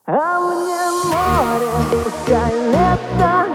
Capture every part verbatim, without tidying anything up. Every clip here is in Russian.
А мне море, пускай лето.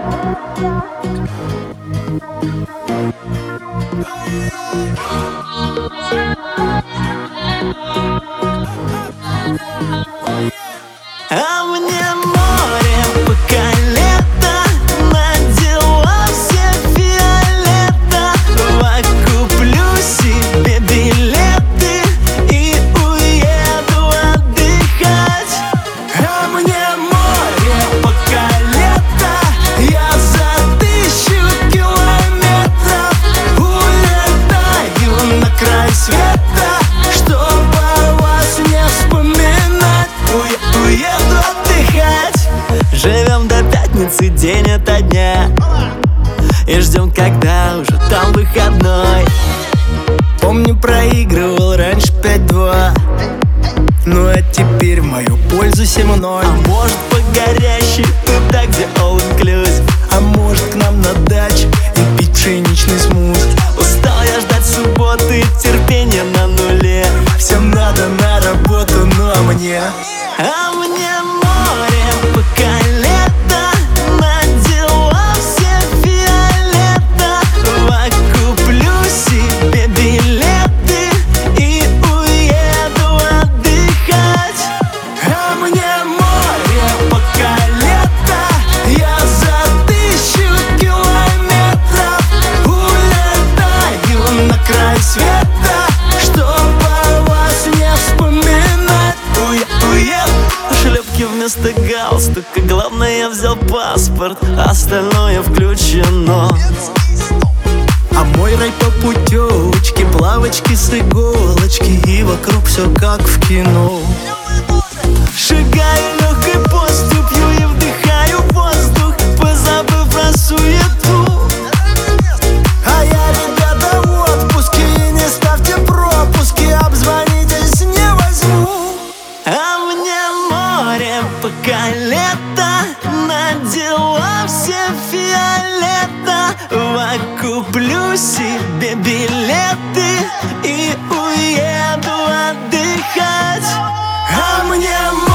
А мне море, пока лето, на дела все фиолета. Куплю себе билеты и уеду отдыхать. А мне море, пока лето, я за тысячу километров улетаю на край света, чтобы вас не вспоминать. Уеду отдыхать. Живем до пятницы день ото дня и ждем, когда уже там выходной. Помню, проигрывал раньше пять-два, ну а теперь в мою пользу семь-ноль. А может, по горящей туда, где all inclusive, а может, к нам на дачу и пить пшеничный смузи. Устал я ждать субботы, терпение на нуле. Всем надо на работу, ну а мне А мне море, пока лето, на дела все фиолета. Куплю себе билеты и уеду отдыхать. А мне море, пока лето, я за тысячу километров улетаю на край света, чтобы вас не вспоминать. Уеду. Шлепки вместо галстука, главное, я взял паспорт, остальное включено. А мой рай по путевочке, плавочки с иголочки, и вокруг все как в кино. Шагаю легкой поступью и вдыхаю воздух, позабыв про суету. А я, ребята, в отпуске, и не ставьте пропуски, обзвонитесь не возьму. А мне море, пока лето, на дела все фиолета. Куплю себе билеты и уеду отдыхать. А мне